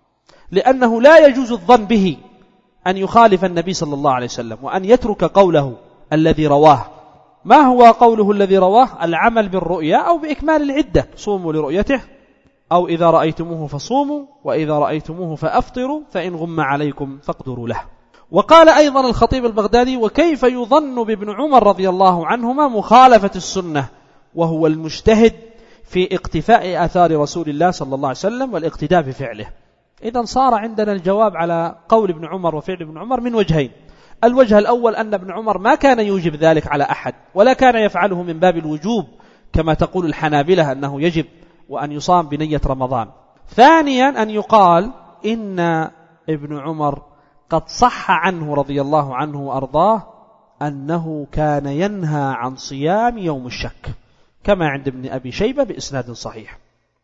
لأنه لا يجوز الظن به أن يخالف النبي صلى الله عليه وسلم وأن يترك قوله الذي رواه. ما هو قوله الذي رواه؟ العمل بالرؤيا أو بإكمال العدة، صوموا لرؤيته، أو إذا رأيتموه فصوموا، وإذا رأيتموه فأفطروا، فإن غم عليكم فاقدروا له. وقال أيضا الخطيب البغدادي: وكيف يظن بابن عمر رضي الله عنهما مخالفة السنة وهو المجتهد في اقتفاء آثار رسول الله صلى الله عليه وسلم والاقتداء بفعله. إذن صار عندنا الجواب على قول ابن عمر وفعل ابن عمر من وجهين. الوجه الأول أن ابن عمر ما كان يوجب ذلك على أحد، ولا كان يفعله من باب الوجوب كما تقول الحنابلة أنه يجب وأن يصام بنية رمضان. ثانيا أن يقال إن ابن عمر قد صح عنه رضي الله عنه وأرضاه أنه كان ينهى عن صيام يوم الشك كما عند ابن أبي شيبة بإسناد صحيح.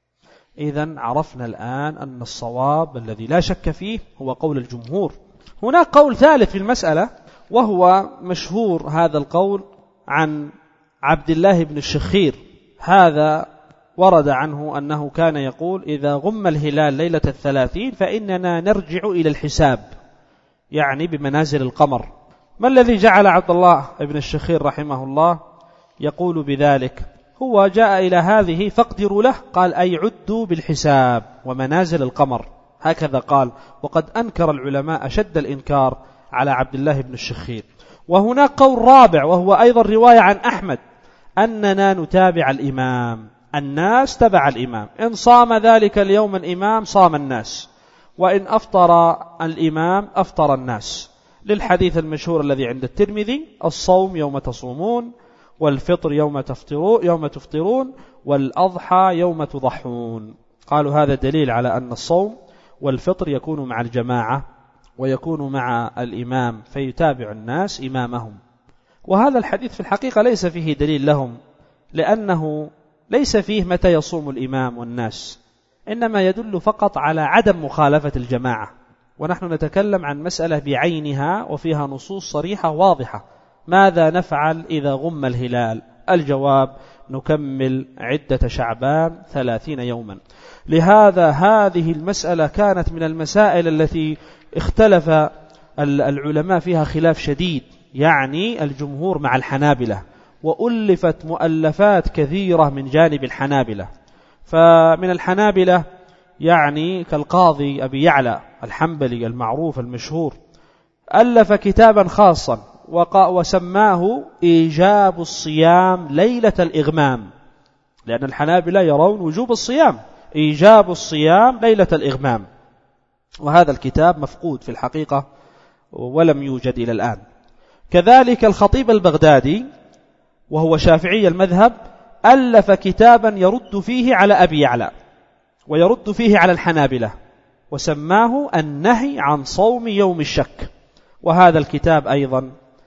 إذن عرفنا الآن أن الصواب الذي لا شك فيه هو قول الجمهور. هناك قول ثالث في المسألة، وهو مشهور هذا القول عن عبد الله بن الشخير. هذا ورد عنه أنه كان يقول: إذا غم الهلال ليلة الثلاثين فإننا نرجع إلى الحساب، يعني بمنازل القمر. ما الذي جعل عبد الله بن الشخير رحمه الله يقول بذلك؟ هو جاء إلى هذه فاقدروا له، قال: أي عدوا بالحساب ومنازل القمر، هكذا قال. وقد أنكر العلماء أشد الإنكار على عبد الله بن الشخير. وهناك قول رابع، وهو أيضا رواية عن أحمد، أننا نتابع الإمام، الناس تبع الإمام، إن صام ذلك اليوم الإمام صام الناس، وإن أفطر الإمام أفطر الناس، للحديث المشهور الذي عند الترمذي: الصوم يوم تصومون، والفطر يوم تفطرون يوم تفطرون والأضحى يوم تضحون. قالوا هذا دليل على أن الصوم والفطر يكون مع الجماعة ويكون مع الإمام، فيتابع الناس إمامهم. وهذا الحديث في الحقيقة ليس فيه دليل لهم، لأنه ليس فيه متى يصوم الإمام والناس، إنما يدل فقط على عدم مخالفة الجماعة، ونحن نتكلم عن مسألة بعينها وفيها نصوص صريحة واضحة. ماذا نفعل إذا غم الهلال؟ الجواب: نكمل عدة شعبان ثلاثين يوما. لهذا هذه المسألة كانت من المسائل التي اختلف العلماء فيها خلاف شديد، يعني الجمهور مع الحنابلة، وألفت مؤلفات كثيرة من جانب الحنابلة. فمن الحنابلة يعني كالقاضي أبي يعلى الحنبلي المعروف المشهور، ألف كتابا خاصا وسماه إيجاب الصيام ليلة الإغمام، لأن الحنابلة يرون وجوب الصيام، إيجاب الصيام ليلة الإغمام. وهذا الكتاب مفقود في الحقيقة ولم يوجد إلى الآن. كذلك الخطيب البغدادي وهو شافعي المذهب ألف كتابا يرد فيه على أبي يعلى ويرد فيه على الحنابلة، وسماه النهي عن صوم يوم الشك، وهذا الكتاب أيضا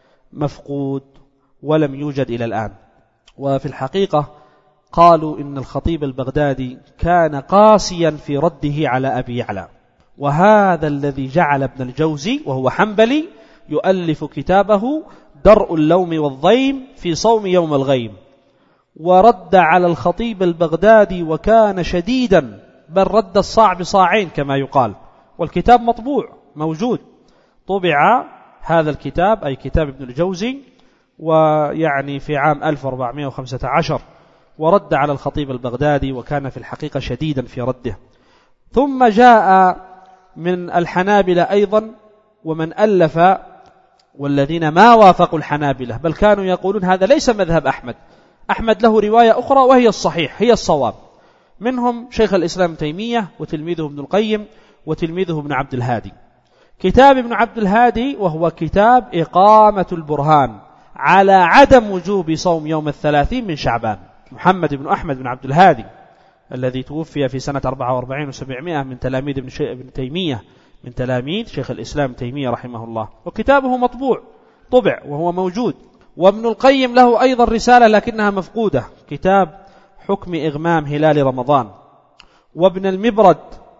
مفقود ولم يوجد إلى الآن. وفي الحقيقة قالوا إن الخطيب البغدادي كان قاسيا في رده على أبي يعلى، وهذا الذي جعل ابن الجوزي وهو حنبلي يؤلف كتابه درء اللوم والضيم في صوم يوم الغيم، ورد على الخطيب البغدادي وكان شديدا، بل رد الصاع بصاعين كما يقال. والكتاب مطبوع موجود، طبع هذا الكتاب أي كتاب ابن الجوزي ويعني في عام ألف وأربعمائة وخمسة عشر، ورد على الخطيب البغدادي وكان في الحقيقة شديدا في رده. ثم جاء من الحنابلة أيضا ومن ألف، والذين ما وافقوا الحنابلة بل كانوا يقولون هذا ليس مذهب أحمد، أحمد له رواية أخرى وهي الصحيح هي الصواب، منهم شيخ الإسلام ابن تيمية وتلميذه ابن القيم وتلميذه ابن عبد الهادي. كتاب ابن عبد الهادي وهو كتاب إقامة البرهان على عدم وجوب صوم يوم الثلاثين من شعبان. محمد بن أحمد بن عبد الهادي الذي توفي في سنة أربعة وأربعين وسبعمائة من تلاميذ ابن, ابن تيمية من تلاميذ شيخ الإسلام تيمية رحمه الله، وكتابه مطبوع طبع وهو موجود. وابن القيم له أيضا رسالة لكنها مفقودة، كتاب حكم إغمام هلال رمضان. وابن المبرد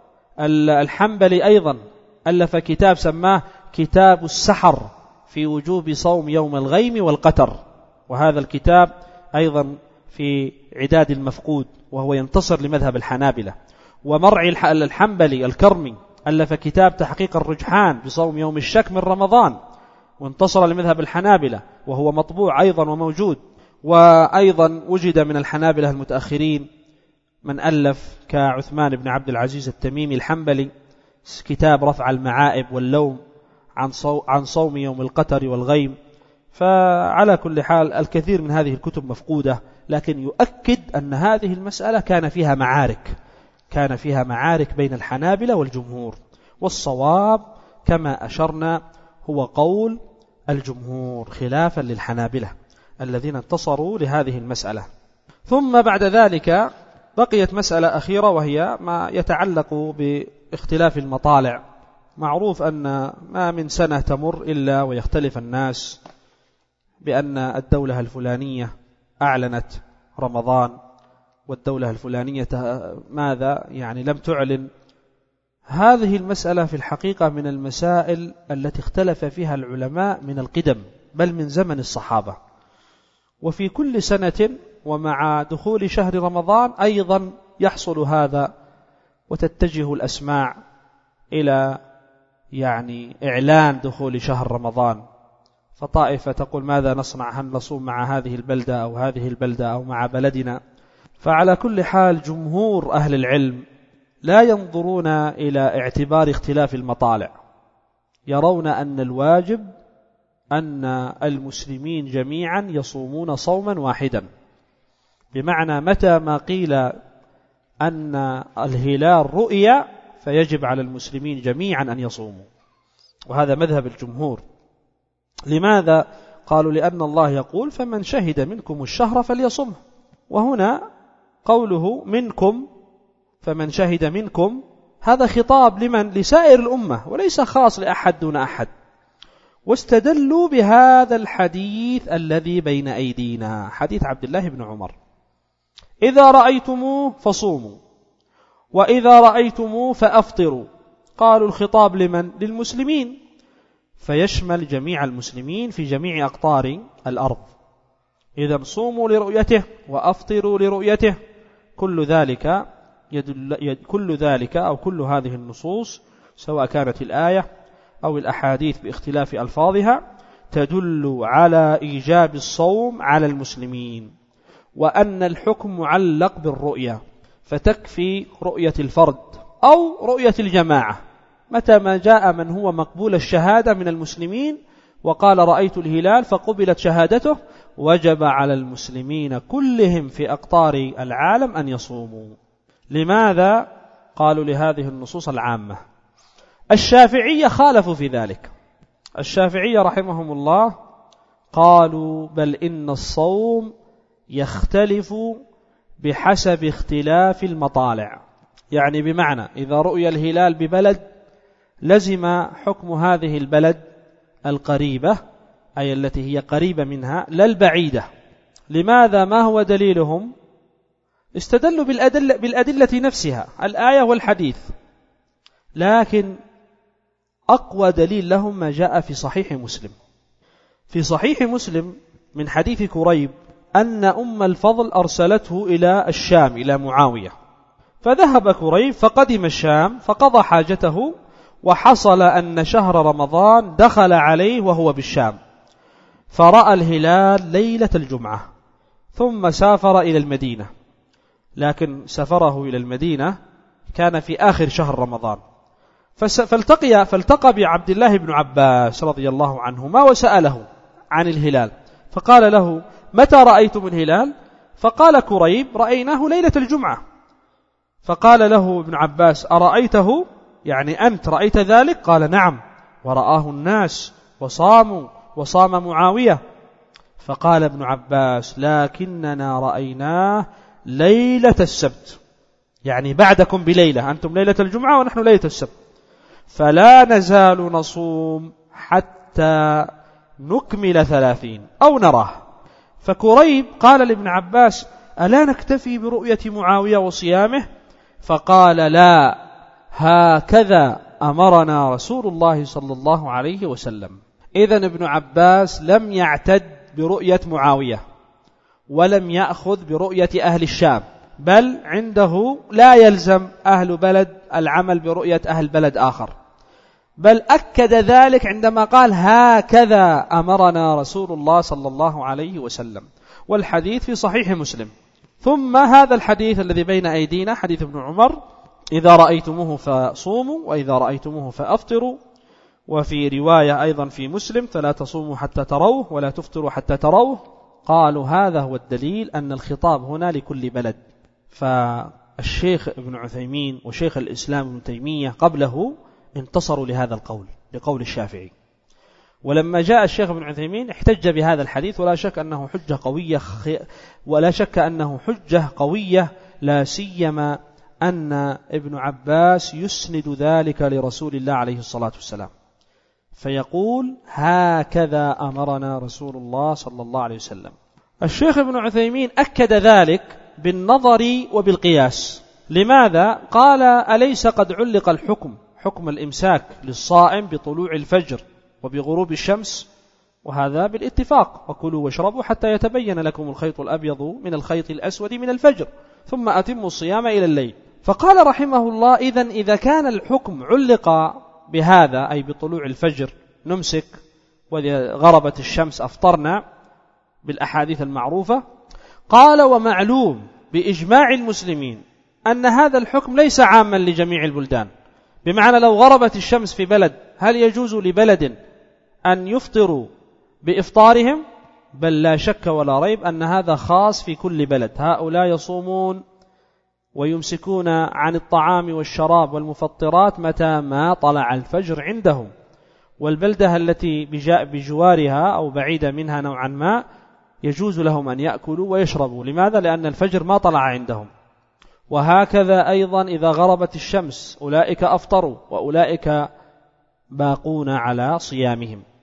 الحنبلي أيضا ألف كتاب سماه كتاب السحر في وجوب صوم يوم الغيم والقتر، وهذا الكتاب أيضا في عداد المفقود وهو ينتصر لمذهب الحنابلة. ومرعي الحنبلي الكرمي ألف كتاب تحقيق الرجحان بصوم يوم الشك من رمضان وانتصر لمذهب الحنابلة وهو مطبوع أيضا وموجود. وأيضا وجد من الحنابلة المتأخرين من ألف كعثمان بن عبد العزيز التميمي الحنبلي كتاب رفع المعائب واللوم عن صوم يوم القتر والغيم. فعلى كل حال الكثير من هذه الكتب مفقودة، لكن يؤكد أن هذه المسألة كان فيها معارك كان فيها معارك بين الحنابلة والجمهور، والصواب كما أشرنا هو قول الجمهور خلافا للحنابلة الذين انتصروا لهذه المسألة. ثم بعد ذلك بقيت مسألة أخيرة وهي ما يتعلق باختلاف المطالع. معروف أن ما من سنة تمر إلا ويختلف الناس بأن الدولة الفلانية أعلنت رمضان والدولة الفلانية ماذا يعني لم تعلن. هذه المسألة في الحقيقة من المسائل التي اختلف فيها العلماء من القدم بل من زمن الصحابة، وفي كل سنة ومع دخول شهر رمضان أيضا يحصل هذا، وتتجه الأسماع إلى يعني إعلان دخول شهر رمضان، فطائفة تقول ماذا نصنع، هل نصوم مع هذه البلدة أو هذه البلدة أو مع بلدنا. فعلى كل حال جمهور أهل العلم لا ينظرون إلى اعتبار اختلاف المطالع، يرون أن الواجب أن المسلمين جميعا يصومون صوما واحدا، بمعنى متى ما قيل أن الهلال رؤيا فيجب على المسلمين جميعا أن يصوموا، وهذا مذهب الجمهور. لماذا؟ قالوا لأن الله يقول فمن شهد منكم الشهر فليصمه، وهنا قوله منكم فمن شهد منكم هذا خطاب لمن؟ لسائر الأمة وليس خاص لأحد دون أحد. واستدلوا بهذا الحديث الذي بين أيدينا، حديث عبد الله بن عمر: إذا رأيتموه فصوموا، وإذا رأيتموه فأفطروا. قالوا: الخطاب لمن؟ للمسلمين، فيشمل جميع المسلمين في جميع أقطار الأرض. إذا صوموا لرؤيته وأفطروا لرؤيته. كل ذلك يدل كل ذلك أو كل هذه النصوص، سواء كانت الآية أو الأحاديث باختلاف ألفاظها، تدل على إيجاب الصوم على المسلمين، وأن الحكم معلق بالرؤية، فتكفي رؤية الفرد أو رؤية الجماعة. متى ما جاء من هو مقبول الشهادة من المسلمين وقال رأيت الهلال فقبلت شهادته، وجب على المسلمين كلهم في أقطار العالم أن يصوموا. لماذا؟ قالوا: لهذه النصوص العامة. الشافعية خالفوا في ذلك. الشافعية رحمهم الله قالوا: بل إن الصوم يختلف بحسب اختلاف المطالع، يعني بمعنى إذا رؤي الهلال ببلد لزم حكم هذه البلد القريبة، أي التي هي قريبة منها لا البعيدة. لماذا؟ ما هو دليلهم؟ استدلوا بالأدلة, بالأدلة نفسها، الآية والحديث. لكن أقوى دليل لهم ما جاء في صحيح مسلم. في صحيح مسلم من حديث كريب أن أم الفضل أرسلته إلى الشام إلى معاوية، فذهب كريب فقدم الشام فقضى حاجته، وحصل أن شهر رمضان دخل عليه وهو بالشام، فرأى الهلال ليلة الجمعة، ثم سافر إلى المدينة. لكن سفره إلى المدينة كان في آخر شهر رمضان، فالتقي فالتقى بعبد الله بن عباس رضي الله عنهما وسأله عن الهلال، فقال له: متى رأيتم الهلال؟ فقال كريب: رأيناه ليلة الجمعة. فقال له ابن عباس: أرأيته؟ يعني أنت رأيت ذلك؟ قال: نعم، ورآه الناس وصاموا وصام معاوية. فقال ابن عباس: لكننا رأيناه ليلة السبت، يعني بعدكم بليلة، أنتم ليلة الجمعة ونحن ليلة السبت، فلا نزال نصوم حتى نكمل ثلاثين أو نراه. فكريب قال لابن عباس: ألا نكتفي برؤية معاوية وصيامه؟ فقال: لا، هكذا أمرنا رسول الله صلى الله عليه وسلم. إذن ابن عباس لم يعتد برؤية معاوية ولم يأخذ برؤية أهل الشام، بل عنده لا يلزم أهل بلد العمل برؤية أهل بلد آخر، بل أكد ذلك عندما قال: هكذا أمرنا رسول الله صلى الله عليه وسلم. والحديث في صحيح مسلم. ثم هذا الحديث الذي بين أيدينا حديث ابن عمر: إذا رأيتموه فصوموا وإذا رأيتموه فأفطروا. وفي رواية أيضا في مسلم: فلا تصوموا حتى تروه ولا تفطروا حتى تروه. قالوا هذا هو الدليل أن الخطاب هنا لكل بلد. فالشيخ ابن عثيمين وشيخ الإسلام ابن تيمية قبله انتصروا لهذا القول، لقول الشافعي. ولما جاء الشيخ ابن عثيمين احتج بهذا الحديث، ولا شك أنه حجة قوية ولا شك أنه حجة قوية لا سيما أن ابن عباس يسند ذلك لرسول الله عليه الصلاة والسلام، فيقول: هكذا أمرنا رسول الله صلى الله عليه وسلم. الشيخ ابن عثيمين أكد ذلك بالنظر وبالقياس. لماذا؟ قال: أليس قد علق الحكم حكم الإمساك للصائم بطلوع الفجر وبغروب الشمس؟ وهذا بالاتفاق: وكلوا واشربوا حتى يتبين لكم الخيط الأبيض من الخيط الأسود من الفجر ثم أتموا الصيام إلى الليل. فقال رحمه الله: إذن إذا كان الحكم علق بهذا، أي بطلوع الفجر نمسك، وإذا غربت الشمس أفطرنا بالأحاديث المعروفة. قال: ومعلوم بإجماع المسلمين أن هذا الحكم ليس عاما لجميع البلدان، بمعنى لو غربت الشمس في بلد هل يجوز لبلد أن يفطروا بإفطارهم؟ بل لا شك ولا ريب أن هذا خاص في كل بلد. هؤلاء يصومون ويمسكون عن الطعام والشراب والمفطرات متى ما طلع الفجر عندهم، والبلدة التي بجوارها أو بعيدة منها نوعا ما يجوز لهم أن يأكلوا ويشربوا. لماذا؟ لأن الفجر ما طلع عندهم. وهكذا أيضا إذا غربت الشمس أولئك أفطروا وأولئك باقون على صيامهم.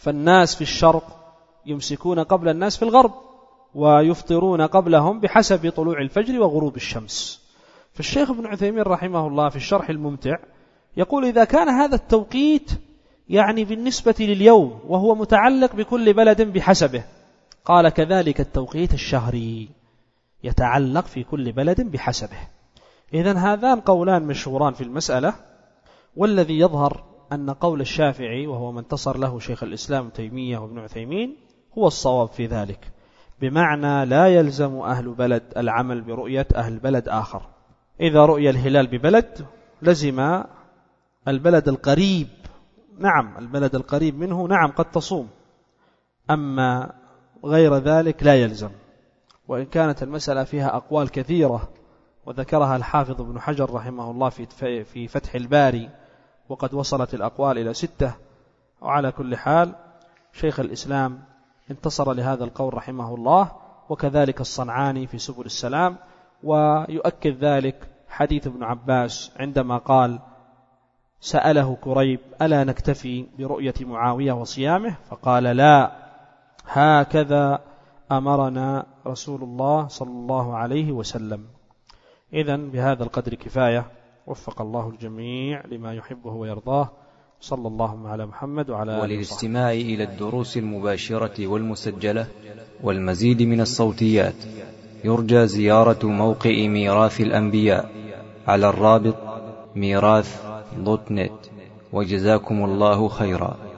فالناس في الشرق يمسكون قبل الناس في الغرب، ويفطرون قبلهم بحسب طلوع الفجر وغروب الشمس. فالشيخ ابن عثيمين رحمه الله في الشرح الممتع يقول: إذا كان هذا التوقيت يعني بالنسبة لليوم وهو متعلق بكل بلد بحسبه، قال: كذلك التوقيت الشهري يتعلق في كل بلد بحسبه. إذن هذان قولان مشهوران في المسألة، والذي يظهر أن قول الشافعي وهو من انتصر له شيخ الإسلام تيمية وابن عثيمين هو الصواب في ذلك، بمعنى لا يلزم أهل بلد العمل برؤية أهل بلد آخر. إذا رؤي الهلال ببلد لزم البلد القريب، نعم البلد القريب منه نعم قد تصوم، أما غير ذلك لا يلزم. وإن كانت المسألة فيها أقوال كثيرة وذكرها الحافظ ابن حجر رحمه الله في في فتح الباري، وقد وصلت الأقوال إلى ستة. وعلى كل حال شيخ الإسلام انتصر لهذا القول رحمه الله، وكذلك الصنعاني في سبل السلام. ويؤكد ذلك حديث ابن عباس عندما قال: سأله كريب: ألا نكتفي برؤية معاوية وصيامه؟ فقال: لا، هكذا أمرنا رسول الله صلى الله عليه وسلم. إذن بهذا القدر كفاية، وفق الله الجميع لما يحبه ويرضاه. صلى الله على محمد وعلى آله وصحبه. وللاستماع إلى الدروس المباشرة والمسجلة والمزيد من الصوتيات يرجى زيارة موقع ميراث الأنبياء على الرابط ميراث دوت نت. وجزاكم الله خيرا.